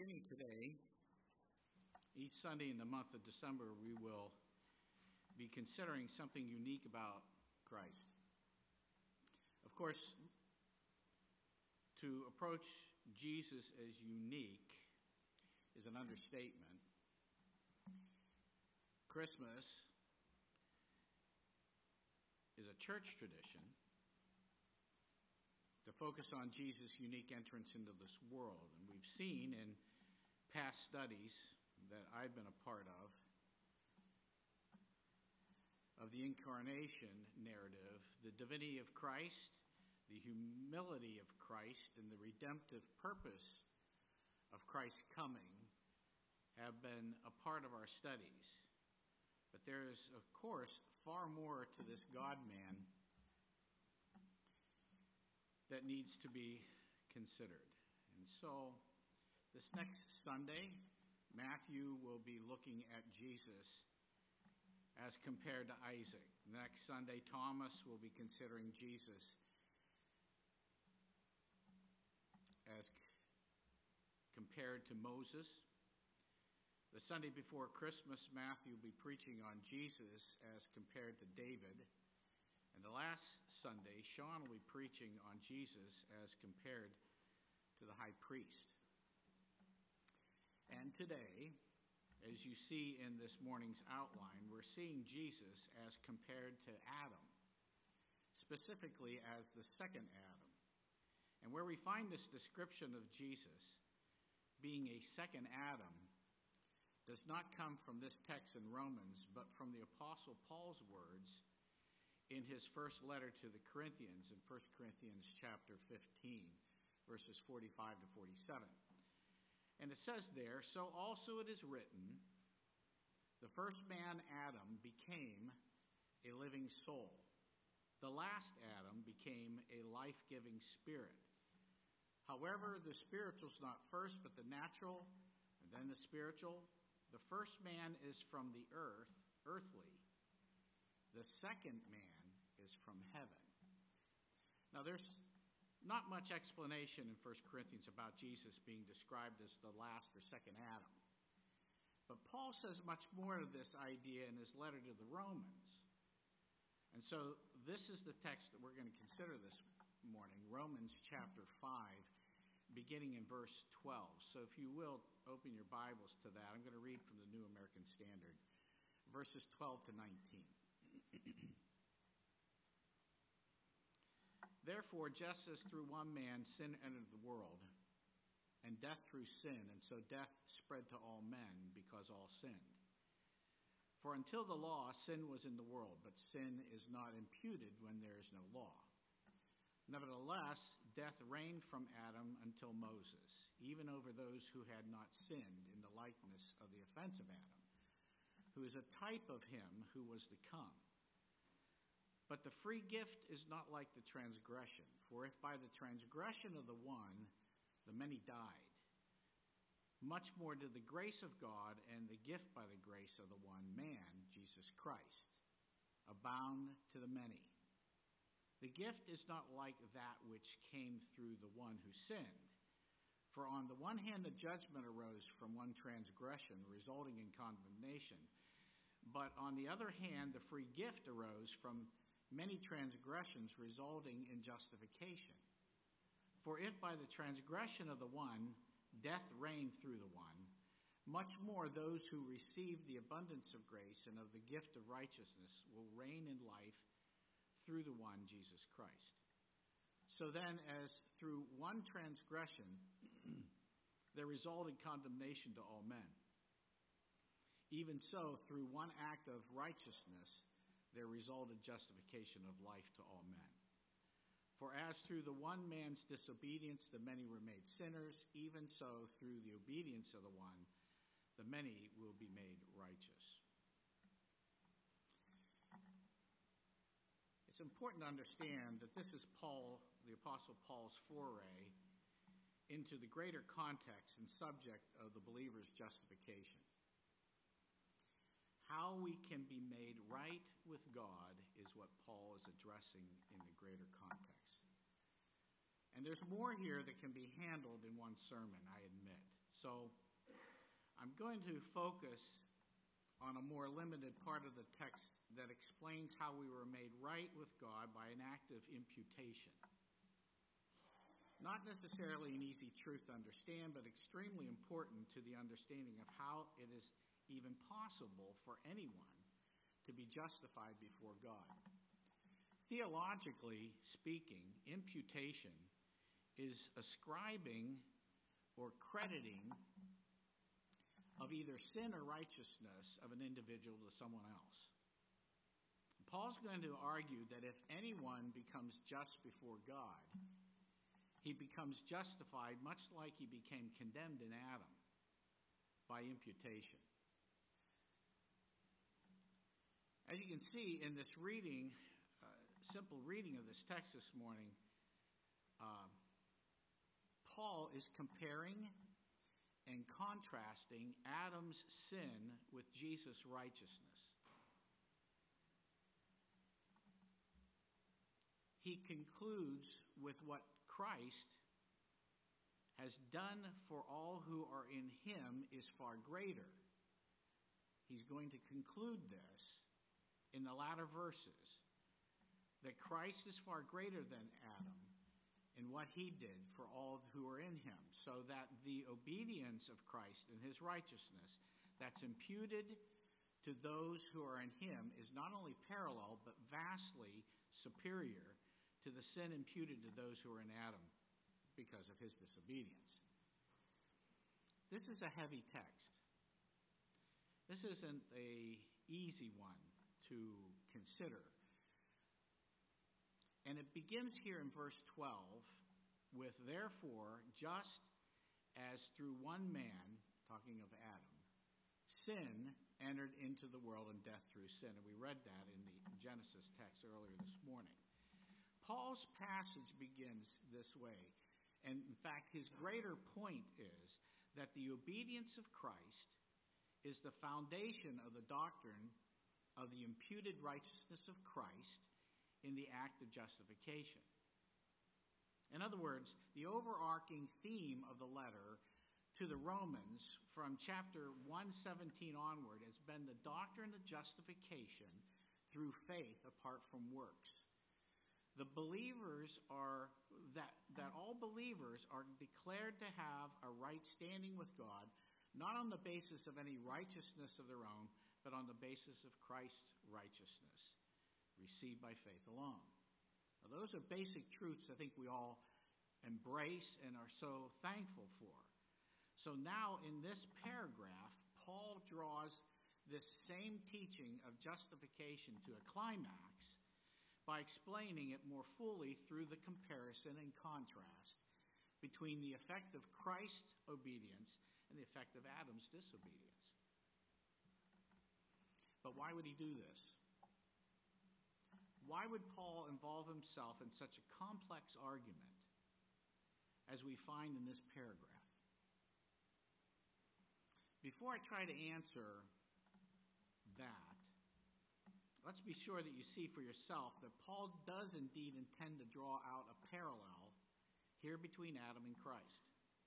Beginning today, each Sunday in the month of December, we will be considering something unique about Christ. Of course, to approach Jesus as unique is an understatement. Christmas is a church tradition to focus on Jesus' unique entrance into this world. And we've seen in past studies that I've been a part of the incarnation narrative, the divinity of Christ, the humility of Christ, and the redemptive purpose of Christ's coming have been a part of our studies. But there is, of course, far more to this God-man that needs to be considered. And so, this next Sunday, Matthew will be looking at Jesus as compared to Isaac. Next Sunday, Thomas will be considering Jesus as compared to Moses. The Sunday before Christmas, Matthew will be preaching on Jesus as compared to David. And the last Sunday, Sean will be preaching on Jesus as compared to the high priest. And today, as you see in this morning's outline, we're seeing Jesus as compared to Adam, specifically as the second Adam. And where we find this description of Jesus being a second Adam does not come from this text in Romans, but from the Apostle Paul's words in his first letter to the Corinthians in 1 Corinthians chapter 15, verses 45 to 47. And it says there, "So also it is written, the first man, Adam, became a living soul. The last Adam became a life-giving spirit. However, the spiritual is not first, but the natural, and then the spiritual. The first man is from the earth, earthly. The second man is from heaven." Now, there's not much explanation in 1 Corinthians about Jesus being described as the last or second Adam. But Paul says much more of this idea in his letter to the Romans. And so this is the text that we're going to consider this morning, Romans chapter 5, beginning in verse 12. So if you will, open your Bibles to that. I'm going to read from the New American Standard, verses 12 to 19. "Therefore, just as through one man sin entered the world, and death through sin, and so death spread to all men because all sinned. For until the law, sin was in the world, but sin is not imputed when there is no law. Nevertheless, death reigned from Adam until Moses, even over those who had not sinned in the likeness of the offense of Adam, who is a type of him who was to come. But the free gift is not like the transgression. For if by the transgression of the one the many died, much more did the grace of God and the gift by the grace of the one man, Jesus Christ, abound to the many. The gift is not like that which came through the one who sinned. For on the one hand the judgment arose from one transgression, resulting in condemnation. But on the other hand the free gift arose from many transgressions, resulting in justification. For if by the transgression of the one death reigned through the one, much more those who receive the abundance of grace and of the gift of righteousness will reign in life through the one, Jesus Christ. So then, as through one transgression there resulted condemnation to all men, even so through one act of righteousness there resulted justification of life to all men. For as through the one man's disobedience the many were made sinners, even so through the obedience of the one the many will be made righteous." It's important to understand that this is Paul, the Apostle Paul's foray into the greater context and subject of the believer's justification. How we can be made right with God is what Paul is addressing in the greater context. And there's more here that can be handled in one sermon, I admit. So I'm going to focus on a more limited part of the text that explains how we were made right with God by an act of imputation. Not necessarily an easy truth to understand, but extremely important to the understanding of how it is even possible for anyone to be justified before God. Theologically speaking, imputation is ascribing or crediting of either sin or righteousness of an individual to someone else. Paul's going to argue that if anyone becomes just before God, he becomes justified much like he became condemned in Adam by imputation. As you can see in this reading, simple reading of this text this morning, Paul is comparing and contrasting Adam's sin with Jesus' righteousness. He concludes with what Christ has done for all who are in him is far greater. He's going to conclude this in the latter verses, that Christ is far greater than Adam in what he did for all who are in him, so that the obedience of Christ and his righteousness that's imputed to those who are in him is not only parallel, but vastly superior to the sin imputed to those who are in Adam because of his disobedience. This is a heavy text. This isn't an easy one to consider. And it begins here in verse 12 with, therefore, just as through one man, talking of Adam, sin entered into the world and death through sin. And we read that in the Genesis text earlier this morning. Paul's passage begins this way. And in fact, his greater point is that the obedience of Christ is the foundation of the doctrine of the imputed righteousness of Christ in the act of justification. In other words, the overarching theme of the letter to the Romans from chapter 1:17 onward has been the doctrine of justification through faith apart from works. The believers are, that all believers are declared to have a right standing with God, not on the basis of any righteousness of their own, but on the basis of Christ's righteousness, received by faith alone. Now, those are basic truths I think we all embrace and are so thankful for. So now in this paragraph, Paul draws this same teaching of justification to a climax by explaining it more fully through the comparison and contrast between the effect of Christ's obedience and the effect of Adam's disobedience. But why would he do this? Why would Paul involve himself in such a complex argument as we find in this paragraph? Before I try to answer that, let's be sure that you see for yourself that Paul does indeed intend to draw out a parallel here between Adam and Christ.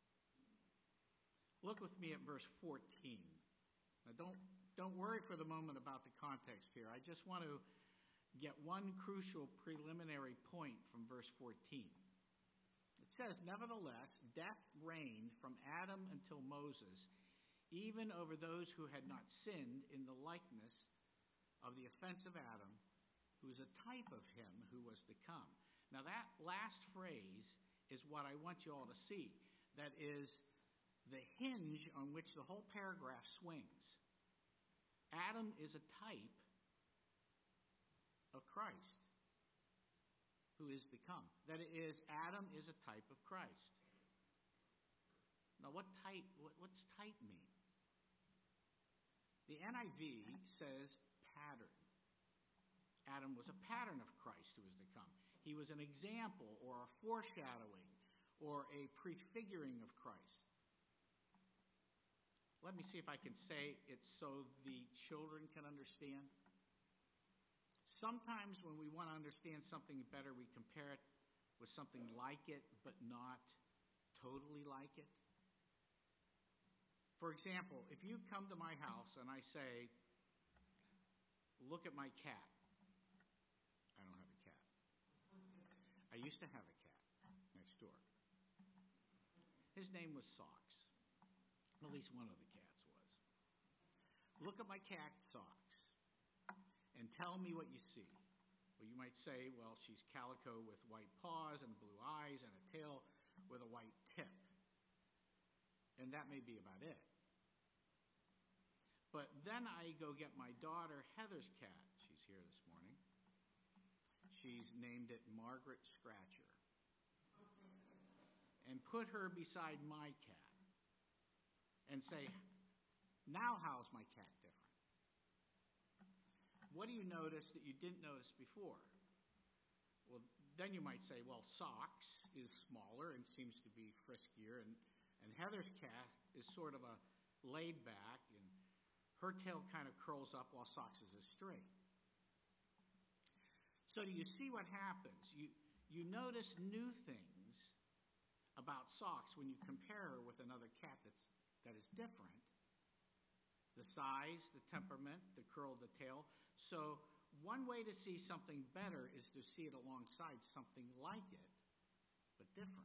Look with me at verse 14. Now don't worry for the moment about the context here. I just want to get one crucial preliminary point from verse 14. It says, nevertheless, death reigned from Adam until Moses, even over those who had not sinned in the likeness of the offense of Adam, who is a type of him who was to come. Now that last phrase is what I want you all to see. That is the hinge on which the whole paragraph swings. Adam is a type of Christ, who is to come. That is, Adam is a type of Christ. Now what's type mean? The NIV says pattern. Adam was a pattern of Christ who was to come. He was an example or a foreshadowing or a prefiguring of Christ. Let me see if I can say it so the children can understand. Sometimes when we want to understand something better, we compare it with something like it, but not totally like it. For example, if you come to my house and I say, look at my cat. I don't have a cat. I used to have a cat next door. His name was Socks. At least one of the cats was. Look at my cat, Socks, and tell me what you see. Well, you might say, well, she's calico with white paws and blue eyes and a tail with a white tip. And that may be about it. But then I go get my daughter Heather's cat. She's here this morning. She's named it Margaret Scratcher. And put her beside my cat. And say, now how's my cat different? What do you notice that you didn't notice before? Well, then you might say, well, Socks is smaller and seems to be friskier, and Heather's cat is sort of a laid back, and her tail kind of curls up while Socks is straight. So do you see what happens? You notice new things about Socks when you compare her with another cat that is different. The size, the temperament, the curl of the tail. So one way to see something better is to see it alongside something like it, but different.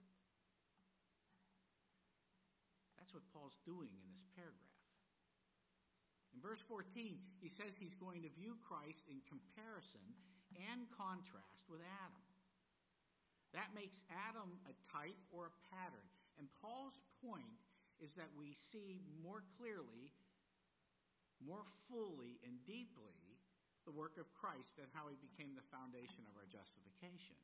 That's what Paul's doing in this paragraph. In verse 14, he says he's going to view Christ in comparison and contrast with Adam. That makes Adam a type or a pattern. And Paul's point is that we see more clearly, more fully, and deeply the work of Christ and how he became the foundation of our justification.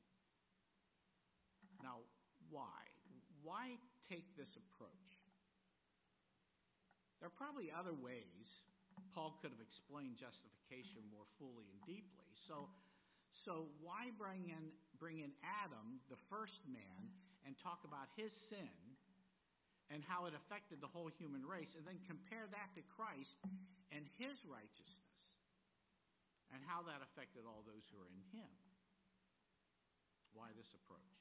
Now, why? Why take this approach? There are probably other ways Paul could have explained justification more fully and deeply. So why bring in Adam, the first man, and talk about his sin and how it affected the whole human race, and then compare that to Christ and his righteousness and how that affected all those who are in him? Why this approach?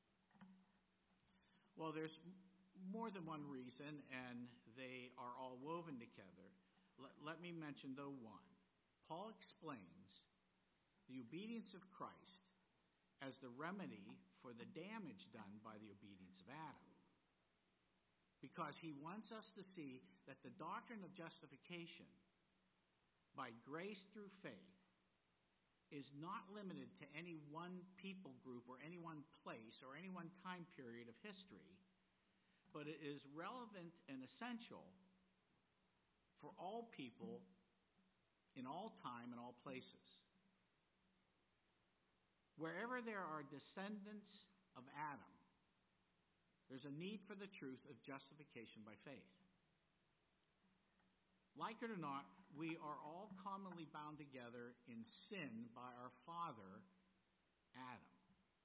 Well, there's more than one reason, and they are all woven together. Let me mention, though, one. Paul explains the obedience of Christ as the remedy for the damage done by the obedience of Adam. Because he wants us to see that the doctrine of justification by grace through faith is not limited to any one people group or any one place or any one time period of history, but it is relevant and essential for all people in all time and all places. Wherever there are descendants of Adam, there's a need for the truth of justification by faith. Like it or not, we are all commonly bound together in sin by our father, Adam.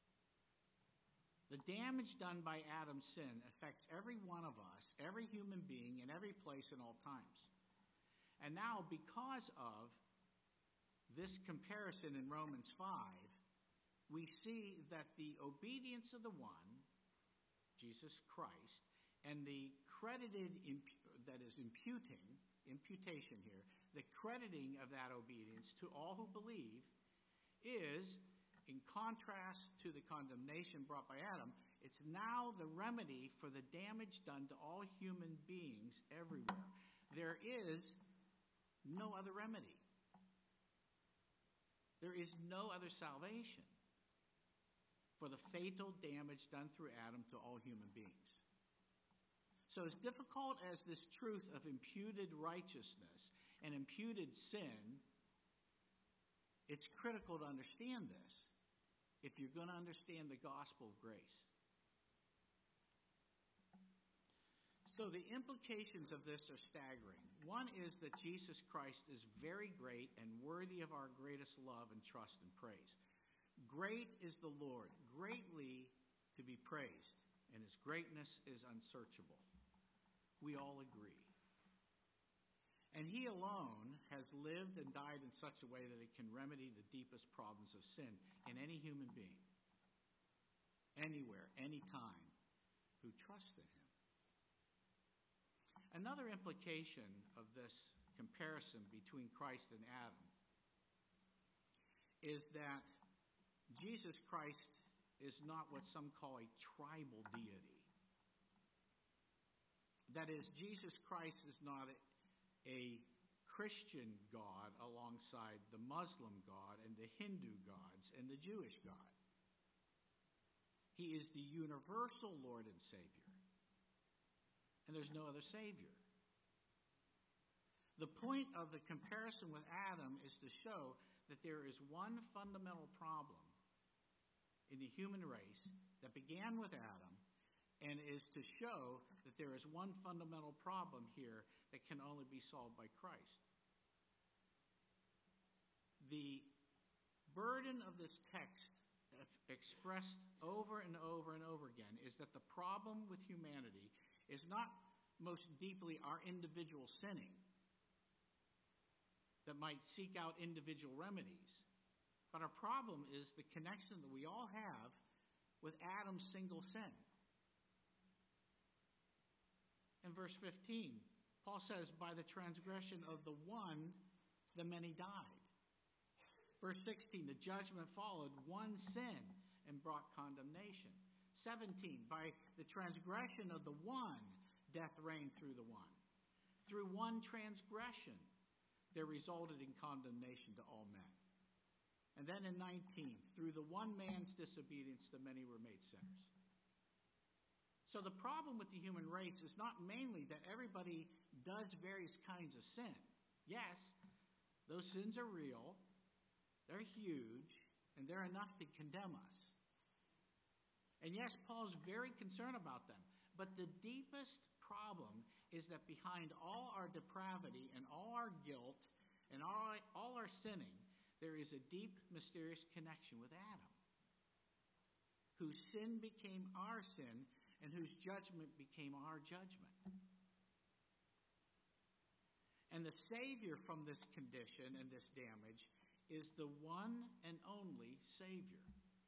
The damage done by Adam's sin affects every one of us, every human being, in every place in all times. And now, because of this comparison in Romans 5, we see that the obedience of the one, Jesus Christ, and the credited, imputation here, the crediting of that obedience to all who believe is, in contrast to the condemnation brought by Adam, it's now the remedy for the damage done to all human beings everywhere. There is no other remedy. There is no other salvation for the fatal damage done through Adam to all human beings. So as difficult as this truth of imputed righteousness and imputed sin, it's critical to understand this if you're going to understand the gospel of grace. So the implications of this are staggering. One is that Jesus Christ is very great and worthy of our greatest love and trust and praise. Great is the Lord, greatly to be praised, and his greatness is unsearchable. We all agree. And he alone has lived and died in such a way that it can remedy the deepest problems of sin in any human being, anywhere, anytime, who trusts in him. Another implication of this comparison between Christ and Adam is that Jesus Christ is not what some call a tribal deity. That is, Jesus Christ is not a Christian God alongside the Muslim God and the Hindu gods and the Jewish God. He is the universal Lord and Savior. And there's no other Savior. The point of the comparison with Adam is to show that there is one fundamental problem in the human race that began with Adam, and is to show that there is one fundamental problem here that can only be solved by Christ. The burden of this text, expressed over and over and over again, is that the problem with humanity is not most deeply our individual sinning that might seek out individual remedies, but our problem is the connection that we all have with Adam's single sin. In verse 15, Paul says, by the transgression of the one, the many died. Verse 16, the judgment followed one sin and brought condemnation. 17, by the transgression of the one, death reigned through the one. Through one transgression, there resulted in condemnation to all men. And then in 19, through the one man's disobedience, the many were made sinners. So the problem with the human race is not mainly that everybody does various kinds of sin. Yes, those sins are real, they're huge, and they're enough to condemn us. And yes, Paul's very concerned about them. But the deepest problem is that behind all our depravity and all our guilt and all our sinning, there is a deep, mysterious connection with Adam, whose sin became our sin and whose judgment became our judgment. And the Savior from this condition and this damage is the one and only Savior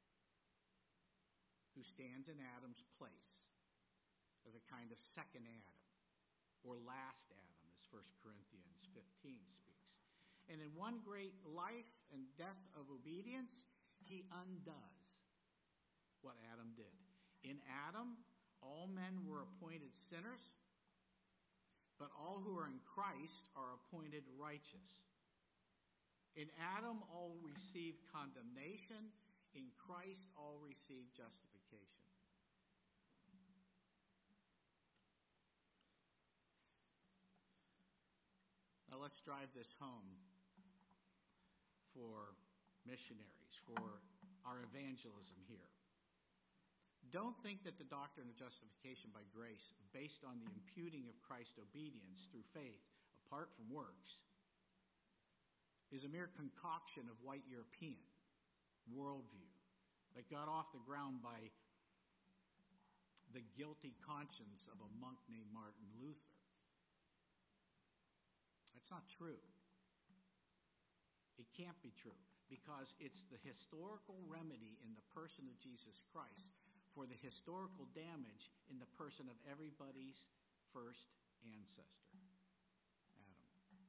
who stands in Adam's place as a kind of second Adam, or last Adam, as 1 Corinthians 15 speaks. And in one great life and death of obedience, he undoes what Adam did. In Adam, all men were appointed sinners, but all who are in Christ are appointed righteous. In Adam, all received condemnation. In Christ, all received justification. Now let's drive this home for missionaries, for our evangelism here. Don't think that the doctrine of justification by grace, based on the imputing of Christ's obedience through faith, apart from works, is a mere concoction of white European worldview that got off the ground by the guilty conscience of a monk named Martin Luther. That's not true. It can't be true, because it's the historical remedy in the person of Jesus Christ for the historical damage in the person of everybody's first ancestor, Adam.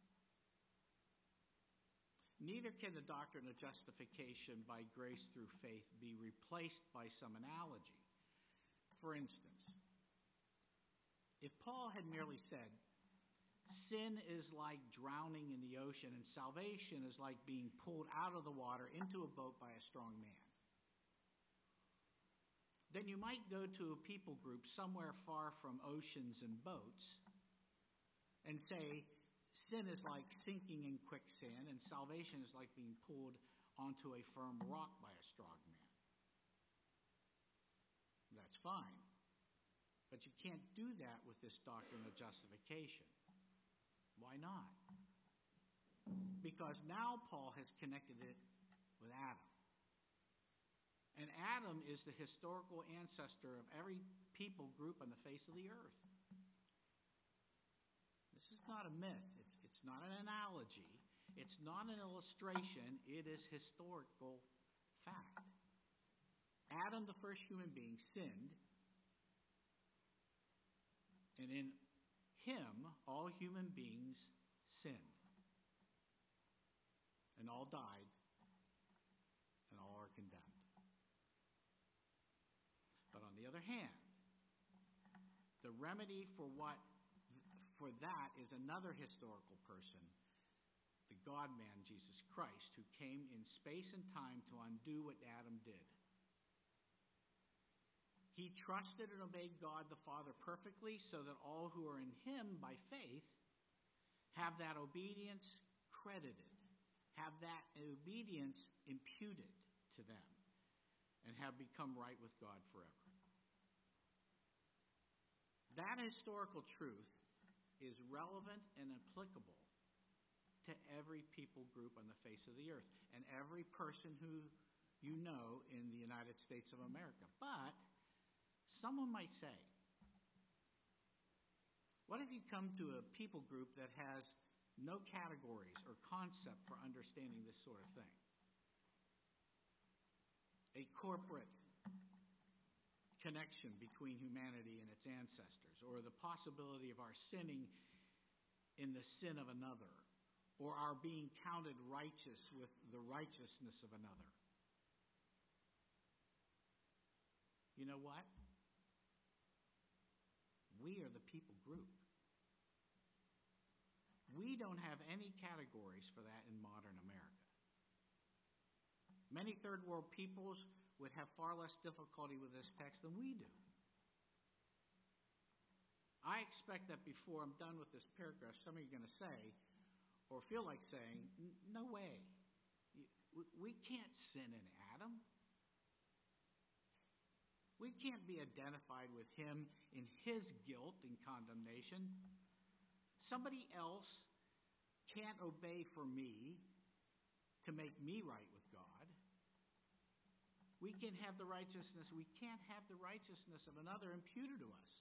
Neither can the doctrine of justification by grace through faith be replaced by some analogy. For instance, if Paul had merely said, sin is like drowning in the ocean and salvation is like being pulled out of the water into a boat by a strong man, then you might go to a people group somewhere far from oceans and boats and say, sin is like sinking in quicksand and salvation is like being pulled onto a firm rock by a strong man. That's fine. But you can't do that with this doctrine of justification. Why not? Because now Paul has connected it with Adam. And Adam is the historical ancestor of every people group on the face of the earth. This is not a myth. It's not an analogy. It's not an illustration. It is historical fact. Adam, the first human being, sinned. And in him, all human beings sinned, and all died, and all are condemned. But on the other hand, the remedy for that is another historical person, the God-man, Jesus Christ, who came in space and time to undo what Adam did. He trusted and obeyed God the Father perfectly so that all who are in him by faith have that obedience credited, have that obedience imputed to them, and have become right with God forever. That historical truth is relevant and applicable to every people group on the face of the earth and every person who you know in the United States of America. But someone might say, what if you come to a people group that has no categories or concept for understanding this sort of thing? A corporate connection between humanity and its ancestors, or the possibility of our sinning in the sin of another, or our being counted righteous with the righteousness of another. You know what? We are the people group. We don't have any categories for that in modern America. Many third world peoples would have far less difficulty with this text than we do. I expect that before I'm done with this paragraph, some of you are going to say, or feel like saying, no way. We can't sin in Adam. We can't be identified with him in his guilt and condemnation. Somebody else can't obey for me to make me right with God. We can have the righteousness. We can't have the righteousness of another imputed to us.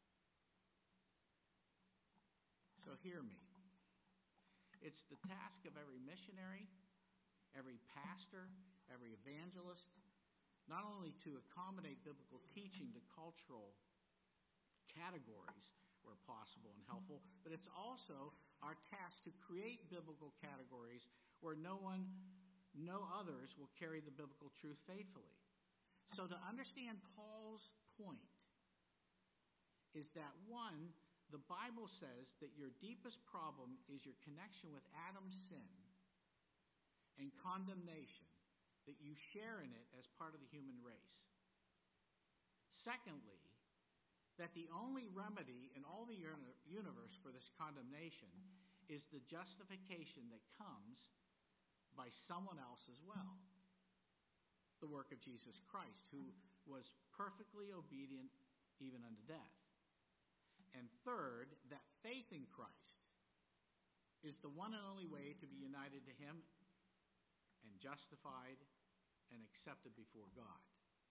So hear me. It's the task of every missionary, every pastor, every evangelist, not only to accommodate biblical teaching to cultural categories where possible and helpful, but it's also our task to create biblical categories where no others will carry the biblical truth faithfully. So to understand Paul's point is that, one, the Bible says that your deepest problem is your connection with Adam's sin and condemnation, that you share in it as part of the human race. Secondly, that the only remedy in all the universe for this condemnation is the justification that comes by someone else as well, the work of Jesus Christ, who was perfectly obedient even unto death. And third, that faith in Christ is the one and only way to be united to him and justified and accepted before God.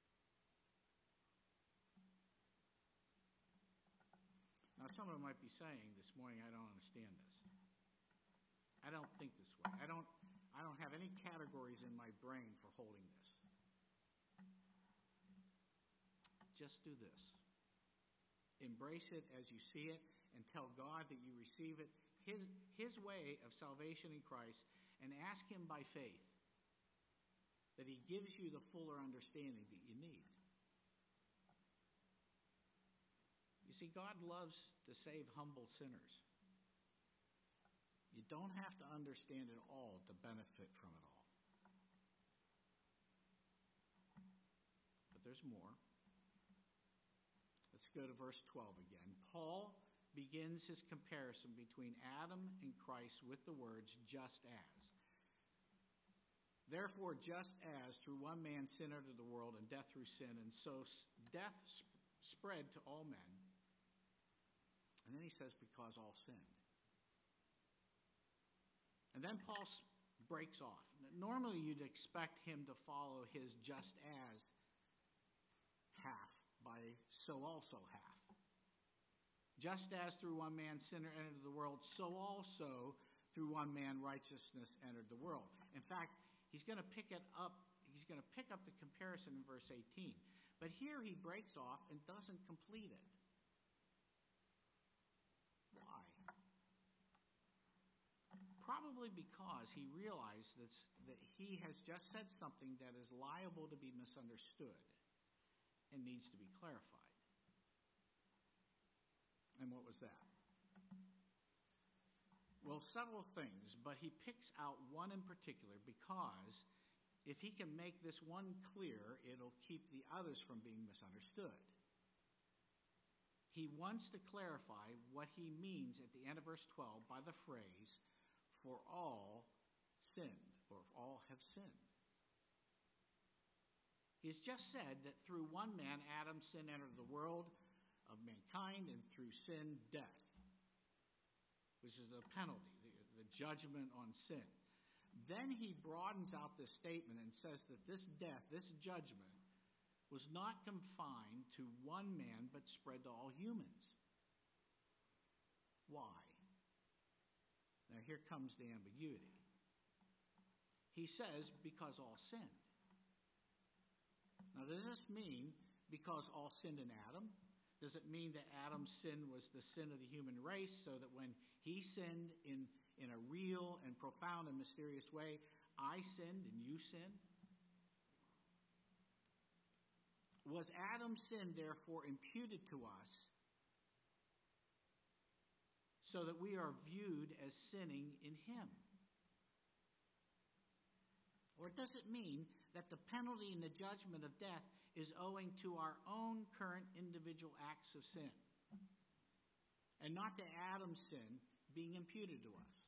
Now, someone might be saying this morning, I don't understand this. I don't think this way. I don't have any categories in my brain for holding this. Just do this. Embrace it as you see it and tell God that you receive it, his way of salvation in Christ, and ask him by faith that he gives you the fuller understanding that you need. You see, God loves to save humble sinners. You don't have to understand it all to benefit from it all. But there's more. Let's go to verse 12 again. Paul begins his comparison between Adam and Christ with the words, just as. Therefore, just as through one man sin entered the world, and death through sin, and so death spread to all men. And then he says, because all sinned. And then Paul breaks off. Normally you'd expect him to follow his just as half by so also half. Just as through one man sin entered the world, so also through one man righteousness entered the world. In fact, he's going to pick up the comparison in verse 18. But here he breaks off and doesn't complete it. probably because he realized that he has just said something that is liable to be misunderstood and needs to be clarified. And what was that? Well, several things, but he picks out one in particular because if he can make this one clear, it'll keep the others from being misunderstood. He wants to clarify what he means at the end of verse 12 by the phrase, "For all sinned," or "all have sinned." He's just said that through one man, Adam, sin entered the world of mankind, and through sin, death, which is the penalty, the judgment on sin. Then he broadens out this statement and says that this death, this judgment, was not confined to one man, but spread to all humans. Why? Now here comes the ambiguity. He says, because all sinned. Now does this mean because all sinned in Adam? Does it mean that Adam's sin was the sin of the human race, so that when he sinned in a real and profound and mysterious way, I sinned and you sinned? Was Adam's sin therefore imputed to us so that we are viewed as sinning in him? Or does it mean that the penalty and the judgment of death is owing to our own current individual acts of sin, and not to Adam's sin being imputed to us?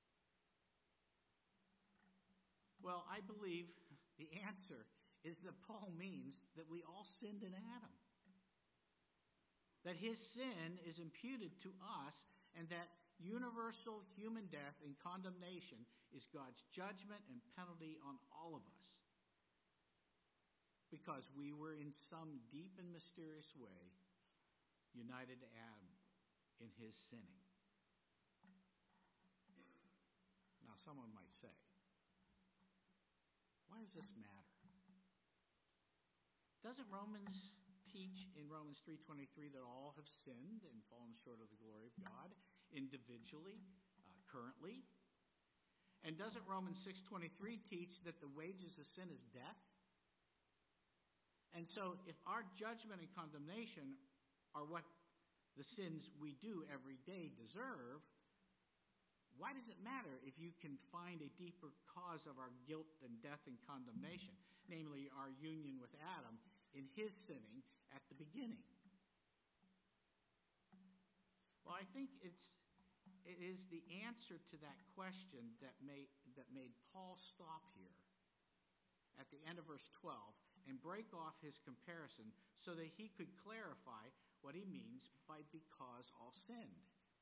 Well, I believe the answer is that Paul means that we all sinned in Adam. That his sin is imputed to us, and that universal human death and condemnation is God's judgment and penalty on all of us, because we were in some deep and mysterious way united to Adam in his sinning. Now someone might say, why does this matter? Doesn't Romans teach in Romans 3:23 that all have sinned and fallen short of the glory of God, individually, currently? And doesn't Romans 6:23 teach that the wages of sin is death? And so if our judgment and condemnation are what the sins we do every day deserve, why does it matter if you can find a deeper cause of our guilt and death and condemnation, namely our union with Adam in his sinning at the beginning? Well, I think it is the answer to that question that made Paul stop here at the end of verse 12 and break off his comparison so that he could clarify what he means by because all sinned.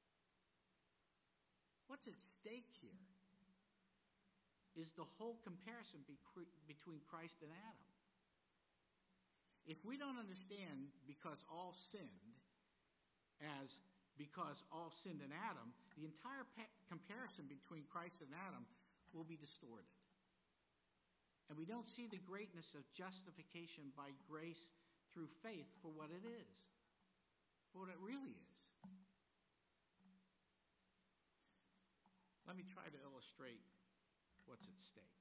What's at stake here is the whole comparison between Christ and Adam. If we don't understand because all sinned as because all sinned in Adam, the entire comparison between Christ and Adam will be distorted. And we don't see the greatness of justification by grace through faith for what it is, for what it really is. Let me try to illustrate what's at stake.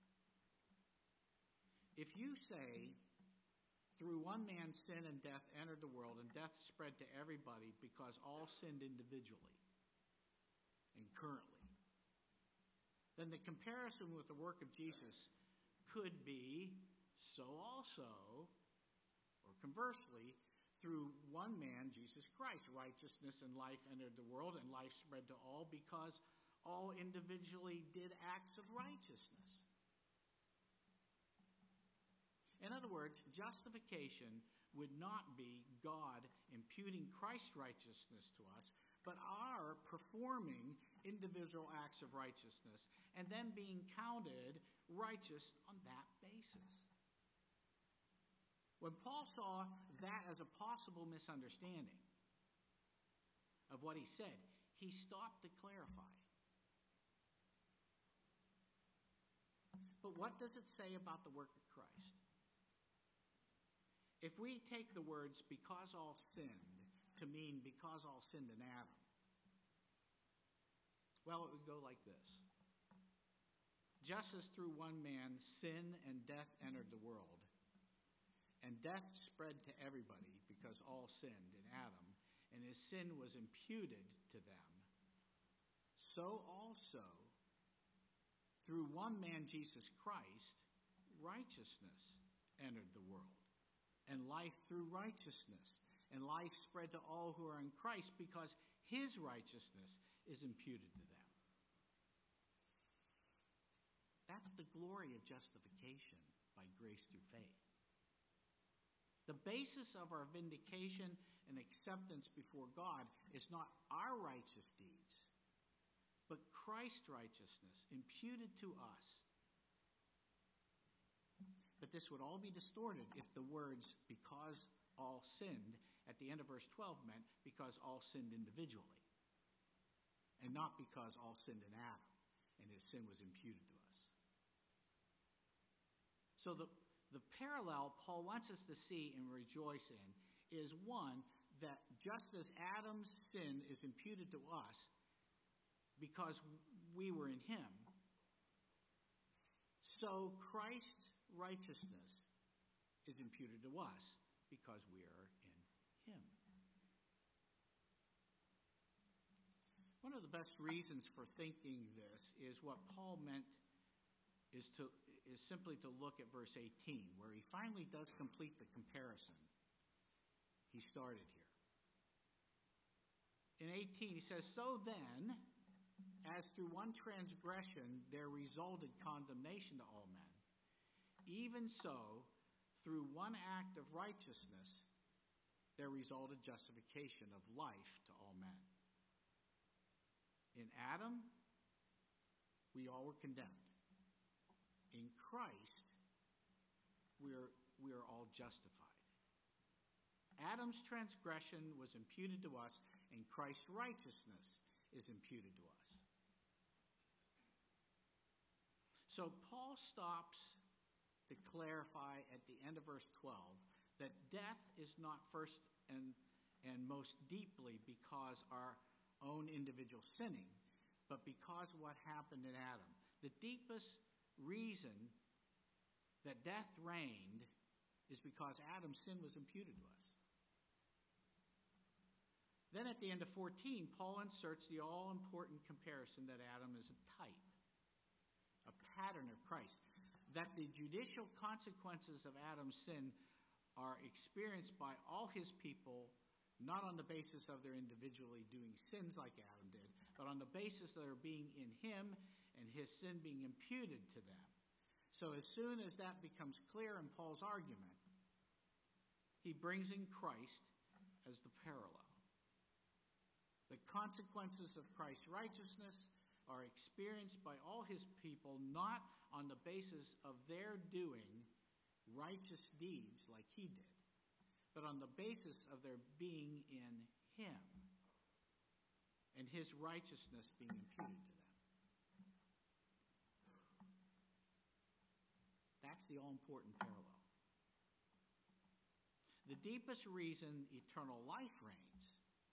If you say, through one man's sin and death entered the world, and death spread to everybody because all sinned individually and currently, then the comparison with the work of Jesus could be so also, or conversely, through one man, Jesus Christ, righteousness and life entered the world, and life spread to all because all individually did acts of righteousness. In other words, justification would not be God imputing Christ's righteousness to us, but our performing individual acts of righteousness and then being counted righteous on that basis. When Paul saw that as a possible misunderstanding of what he said, he stopped to clarify. But what does it say about the work of Christ? If we take the words because all sinned to mean because all sinned in Adam, well, it would go like this. Just as through one man sin and death entered the world, and death spread to everybody because all sinned in Adam, and his sin was imputed to them, so also through one man, Jesus Christ, righteousness entered the world, and life through righteousness. And life spread to all who are in Christ because his righteousness is imputed to them. That's the glory of justification by grace through faith. The basis of our vindication and acceptance before God is not our righteous deeds, but Christ's righteousness imputed to us. But this would all be distorted if the words, because all sinned, at the end of verse 12 meant because all sinned individually, and not because all sinned in Adam, and his sin was imputed to us. So the parallel Paul wants us to see and rejoice in is, one, that just as Adam's sin is imputed to us because we were in him, so Christ's righteousness is imputed to us because we are in him. One of the best reasons for thinking this is what Paul meant is simply to look at verse 18, where he finally does complete the comparison he started here. In 18, he says, "So then, as through one transgression there resulted condemnation to all men, even so, through one act of righteousness, there resulted justification of life to all men. In Adam, we all were condemned. In Christ, we are all justified. Adam's transgression was imputed to us, and Christ's righteousness is imputed to us." So Paul stops to clarify at the end of verse 12 that death is not first and most deeply because our own individual sinning, but because of what happened in Adam. The deepest reason that death reigned is because Adam's sin was imputed to us. Then at the end of 14, Paul inserts the all-important comparison that Adam is a type, a pattern of Christ, that the judicial consequences of Adam's sin are experienced by all his people, not on the basis of their individually doing sins like Adam did, but on the basis of their being in him and his sin being imputed to them. So as soon as that becomes clear in Paul's argument, he brings in Christ as the parallel. The consequences of Christ's righteousness are experienced by all his people, not on the basis of their doing righteous deeds like he did, but on the basis of their being in him and his righteousness being imputed to them. That's the all-important parallel. The deepest reason eternal life reigns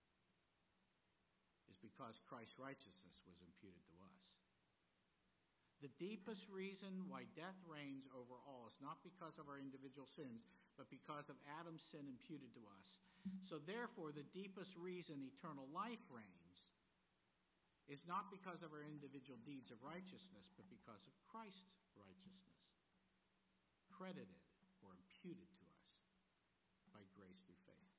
is because Christ's righteousness was imputed to us. The deepest reason why death reigns over all is not because of our individual sins, but because of Adam's sin imputed to us. So therefore, the deepest reason eternal life reigns is not because of our individual deeds of righteousness, but because of Christ's righteousness, credited or imputed to us by grace through faith.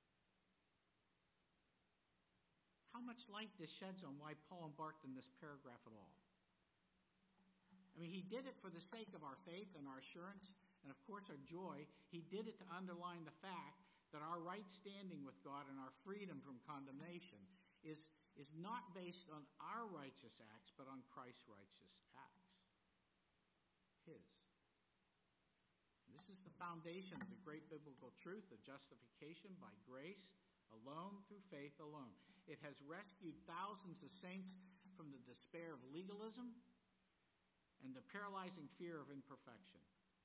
How much light this sheds on why Paul embarked in this paragraph at all. I mean, he did it for the sake of our faith and our assurance, and of course our joy. He did it to underline the fact that our right standing with God and our freedom from condemnation is not based on our righteous acts, but on Christ's righteous acts. His. This is the foundation of the great biblical truth of justification by grace alone, through faith alone. It has rescued thousands of saints from the despair of legalism and the paralyzing fear of imperfection.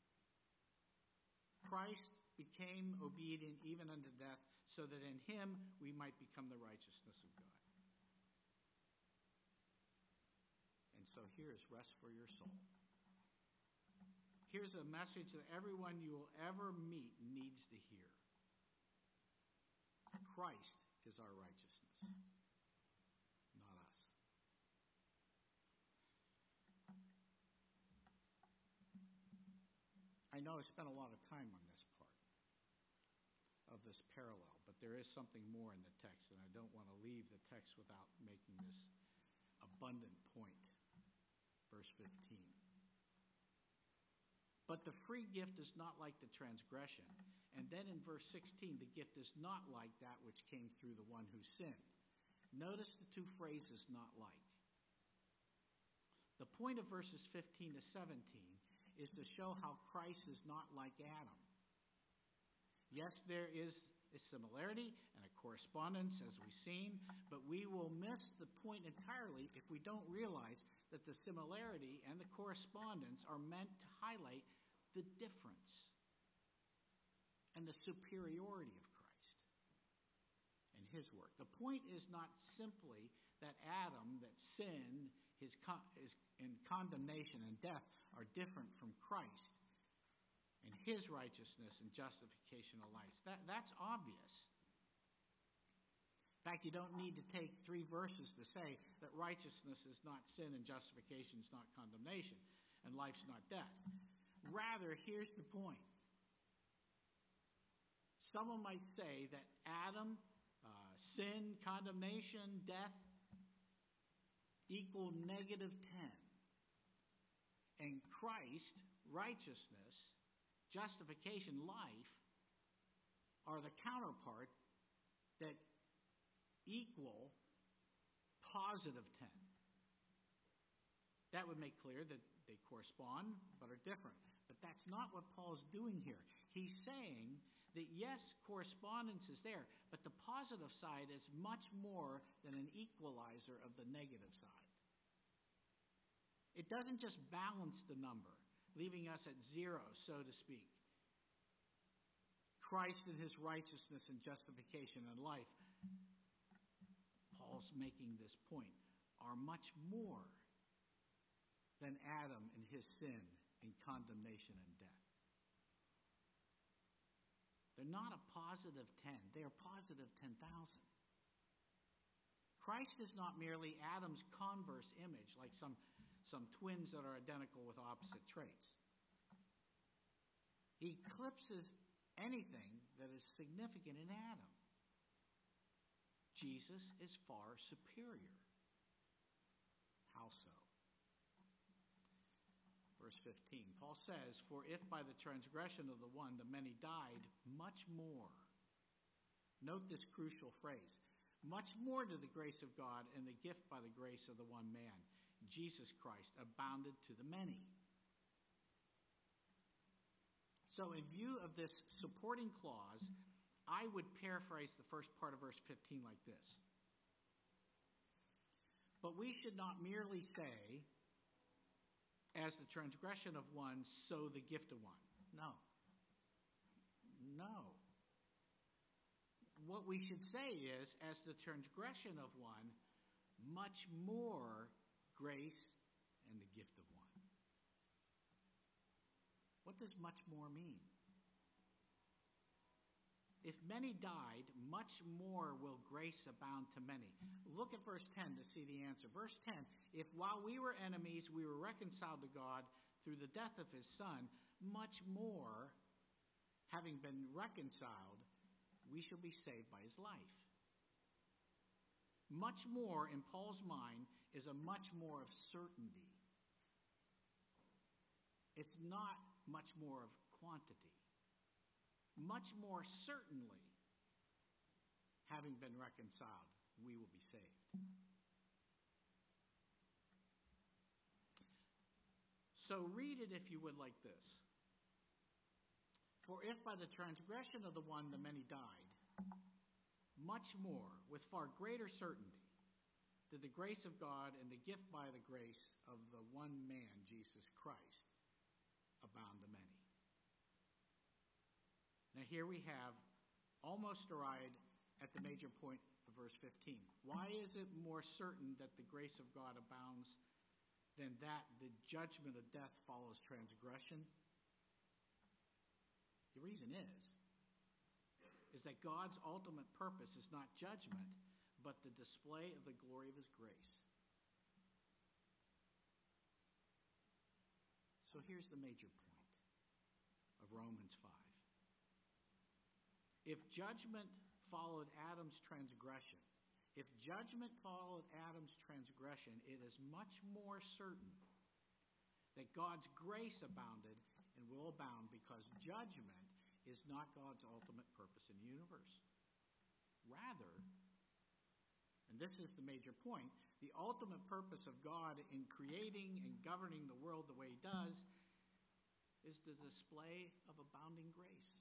Christ became obedient even unto death, so that in him we might become the righteousness of God. And so here is rest for your soul. Here's a message that everyone you will ever meet needs to hear. Christ is our righteousness, not us. I know I spent a lot of time on this part of this parallel, but there is something more in the text, and I don't want to leave the text without making this abundant point. Verse 15. But the free gift is not like the transgression. And then in verse 16, the gift is not like that which came through the one who sinned. Notice the two phrases, not like. The point of verses 15 to 17 is to show how Christ is not like Adam. Yes, there is a similarity and a correspondence, as we've seen, but we will miss the point entirely if we don't realize that the similarity and the correspondence are meant to highlight the difference and the superiority of Christ and his work. The point is not simply that Adam, that sin, his in condemnation and death are different from Christ and his righteousness and justification of life. That's obvious. In fact, you don't need to take 3 verses to say that righteousness is not sin and justification is not condemnation and life's not death. Rather, here's the point. Someone might say that Adam, sin, condemnation, death equal negative 10. And Christ, righteousness, justification, life are the counterpart that equal positive 10. That would make clear that they correspond but are different. But that's not what Paul's doing here. He's saying that yes, correspondence is there, but the positive side is much more than an equalizer of the negative side. It doesn't just balance the number, leaving us at 0, so to speak. Christ and his righteousness and justification and life, Paul's making this point, are much more than Adam and his sin and condemnation and death. They're not a positive 10. They are positive 10,000. Christ is not merely Adam's converse image, like some twins that are identical with opposite traits. He eclipses anything that is significant in Adam. Jesus is far superior. How so? Verse 15, Paul says, "For if by the transgression of the one the many died, much more." Note this crucial phrase. Much more to the grace of God and the gift by the grace of the one man, Jesus Christ, abounded to the many. So in view of this supporting clause, I would paraphrase the first part of verse 15 like this. But we should not merely say, as the transgression of one, so the gift of one. No. No. What we should say is, as the transgression of one, much more grace and the gift of one. What does much more mean? If many died, much more will grace abound to many. Look at verse 10 to see the answer. Verse 10, if while we were enemies, we were reconciled to God through the death of his Son, much more, having been reconciled, we shall be saved by his life. Much more, in Paul's mind, is a much more of certainty. It's not much more of quantity. Much more certainly, having been reconciled, we will be saved. So read it, if you would, like this. For if by the transgression of the one the many died, much more, with far greater certainty, did the grace of God and the gift by the grace of the one man, Jesus Christ, abound to many. Now here we have almost arrived at the major point of verse 15. Why is it more certain that the grace of God abounds than that the judgment of death follows transgression? The reason is that God's ultimate purpose is not judgment, but the display of the glory of his grace. So here's the major point of Romans 5. If judgment followed Adam's transgression, it is much more certain that God's grace abounded and will abound, because judgment is not God's ultimate purpose in the universe. Rather, and this is the major point, the ultimate purpose of God in creating and governing the world the way he does is the display of abounding grace.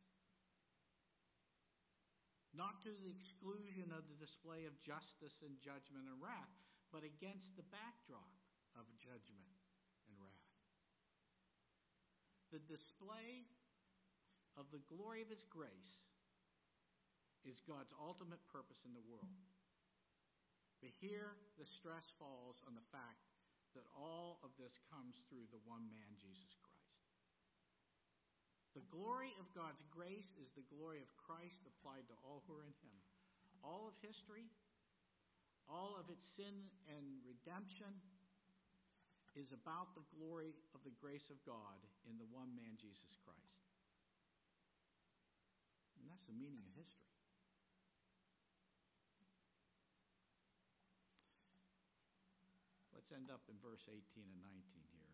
Not to the exclusion of the display of justice and judgment and wrath, but against the backdrop of judgment and wrath. The display of the glory of his grace is God's ultimate purpose in the world. But here the stress falls on the fact that all of this comes through the one man, Jesus Christ. The glory of God's grace is the glory of Christ applied to all who are in him. All of history, all of its sin and redemption is about the glory of the grace of God in the one man, Jesus Christ. And that's the meaning of history. Let's end up in verse 18 and 19 here.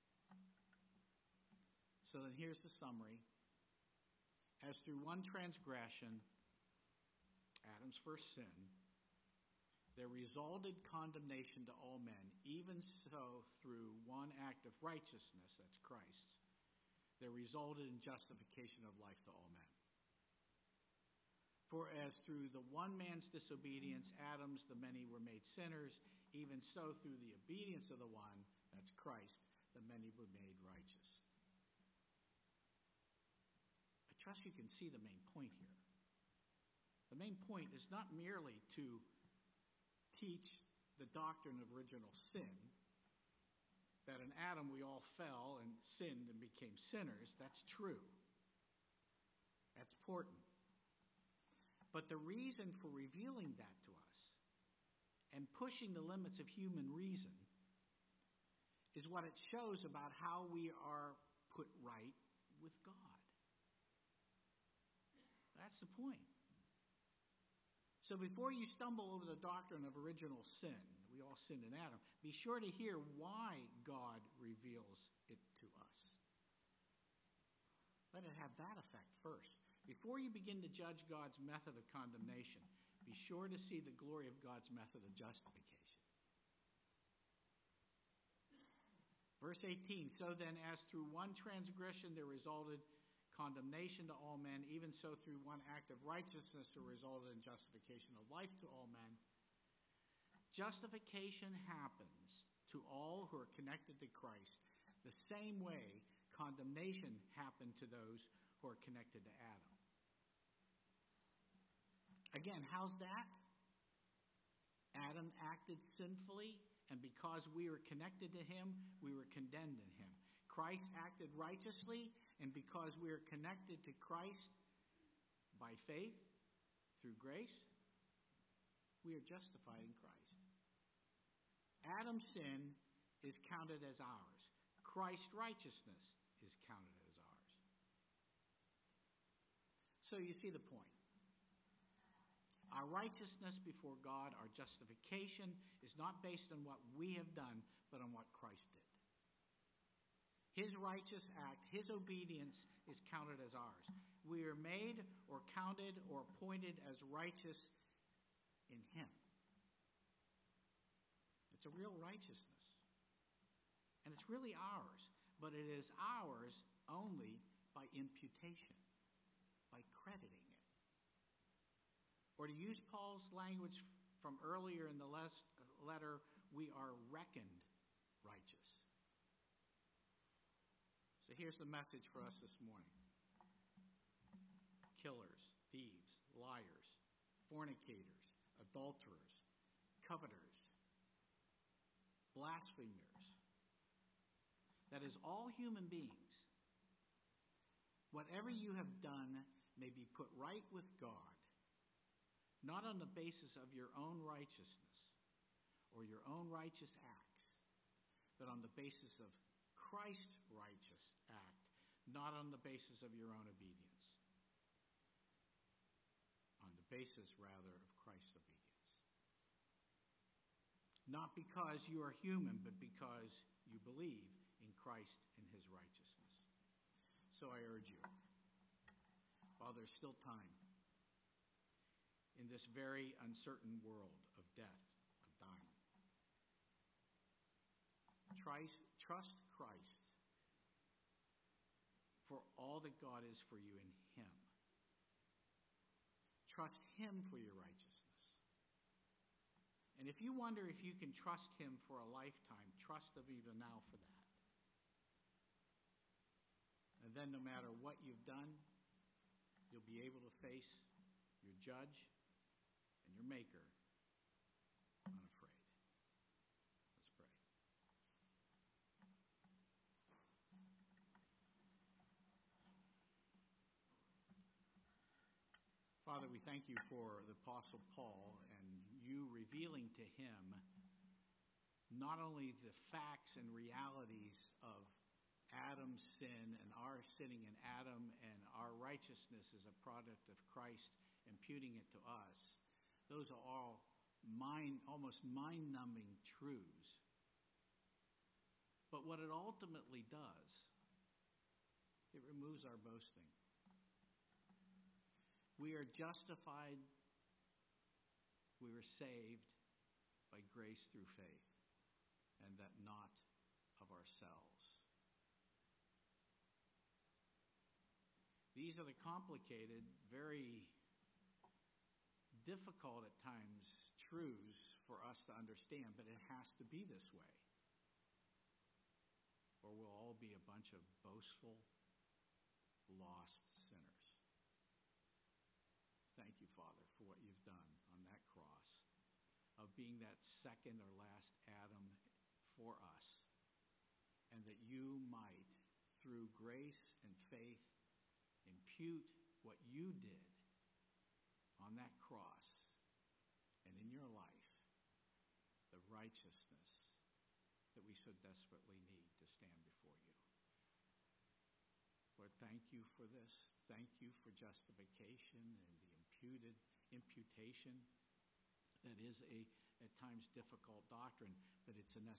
So then here's the summary. As through one transgression, Adam's first sin, there resulted condemnation to all men, even so through one act of righteousness, that's Christ's, there resulted in justification of life to all men. For as through the one man's disobedience, Adam's, the many were made sinners, even so through the obedience of the one, that's Christ, the many were made righteous. I trust you can see the main point here. The main point is not merely to teach the doctrine of original sin, that in Adam we all fell and sinned and became sinners. That's true. That's important. But the reason for revealing that to us and pushing the limits of human reason is what it shows about how we are put right with God. That's the point. So before you stumble over the doctrine of original sin, we all sinned in Adam, be sure to hear why God reveals it to us. Let it have that effect first. Before you begin to judge God's method of condemnation, be sure to see the glory of God's method of justification. Verse 18, so then as through one transgression there resulted condemnation to all men, even so through one act of righteousness there resulted in justification of life to all men. Justification happens to all who are connected to Christ the same way condemnation happened to those who are connected to Adam. Again, how's that? Adam acted sinfully, and because we were connected to him, we were condemned in him. Christ acted righteously, and because we are connected to Christ by faith, through grace, we are justified in Christ. Adam's sin is counted as ours. Christ's righteousness is counted as ours. So you see the point. Our righteousness before God, our justification, is not based on what we have done, but on what Christ did. His righteous act, his obedience is counted as ours. We are made or counted or appointed as righteous in him. It's a real righteousness. And it's really ours, but it is ours only by imputation, by crediting it. Or to use Paul's language from earlier in the letter, we are reckoned righteous. So here's the message for us this morning. Killers, thieves, liars, fornicators, adulterers, coveters, blasphemers, that is, all human beings, whatever you have done may be put right with God, not on the basis of your own righteousness or your own righteous acts, but on the basis of Christ's righteous act, not on the basis of your own obedience. On the basis, rather, of Christ's obedience. Not because you are human, but because you believe in Christ and his righteousness. So I urge you, while there's still time, in this very uncertain world of death, of dying, trust Christ for all that God is for you in him. Trust him for your righteousness. And if you wonder if you can trust him for a lifetime, trust him even now for that. And then no matter what you've done, you'll be able to face your judge and your maker unafraid. Let's pray. Father, we thank you for the Apostle Paul and you revealing to him not only the facts and realities of Adam's sin and our sinning in Adam and our righteousness as a product of Christ imputing it to us. Those are all almost mind-numbing truths. But what it ultimately does, it removes our boasting. We are justified, we were saved by grace through faith, and that not of ourselves. These are the complicated, very difficult at times truths for us to understand, but it has to be this way. Or we'll all be a bunch of boastful, lost sinners. Thank you, Father, for what you've done on that cross, of being that second or last Adam for us, and that you might, through grace and faith, impute what you did on that cross and in your life, the righteousness that we so desperately need to stand before you. Lord, thank you for this. Thank you for justification and the imputation. That is at times difficult doctrine, but it's a